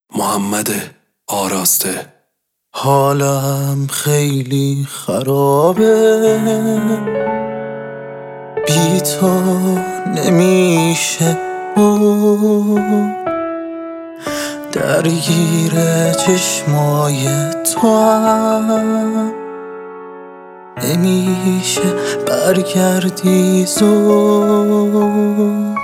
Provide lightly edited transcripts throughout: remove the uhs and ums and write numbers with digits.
محمد آراسته. حالم خیلی خرابه، بی تو نمیشه بود، درگیر چشمای تو هم نمیشه برگردی زود.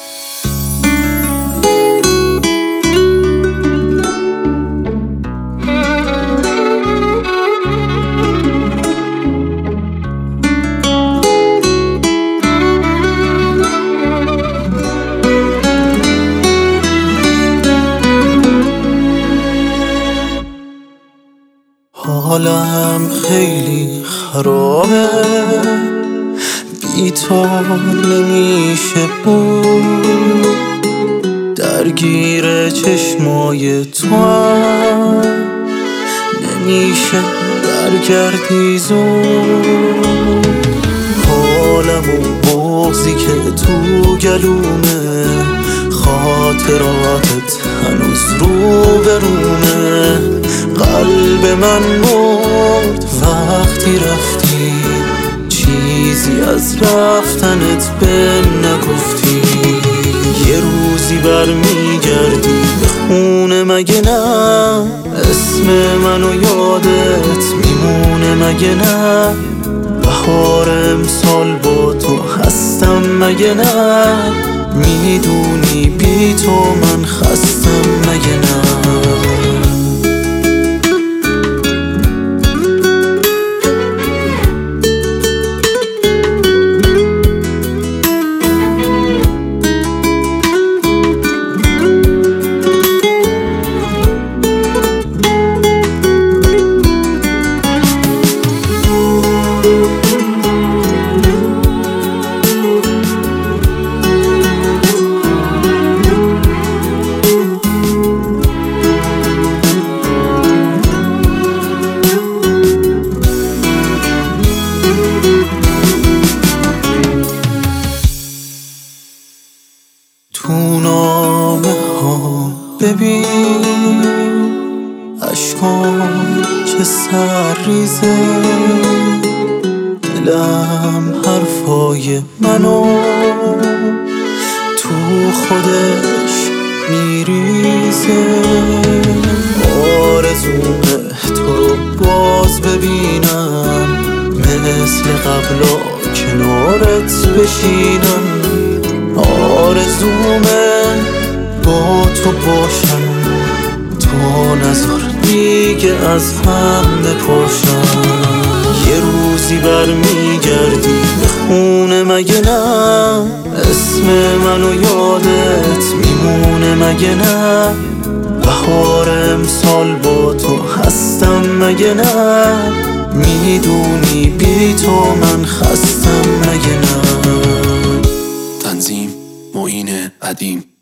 حالم خیلی خرابه، بی تو نمیشه بود، درگیر چشمای تو هم نمیشه برگردی زود. حالم و بغضی که تو گلومه، خاطراتت هنوز رو برومه. قلب من مرد وقتی رفتی، چیزی از رفتنت به نگفتی. یه روزی برمیگردی به خونه مگه نه؟ اسم منو یادت میمونه مگه نه؟ بهار امسال با تو هستم مگه نه؟ میدونی بی تو من خستم مگه نه؟ تو نامه ها ببین اشکام چه سرریزه، دلم حرفای منو تو خودش میریزه. آرزومه تو رو باز ببینم، مثل قبلا کنارت بشینم. آرزومه با تو باشم، تو نذار دیگه از هم بپاشم. یه روزی برمیگردی به خونه مگه نه؟ اسم منو یادت میمونه مگه نه؟ بهار امسال با تو هستم مگه نه؟ میدونی بی تو من خستم مگه نه؟ تنظیم معین قدیم.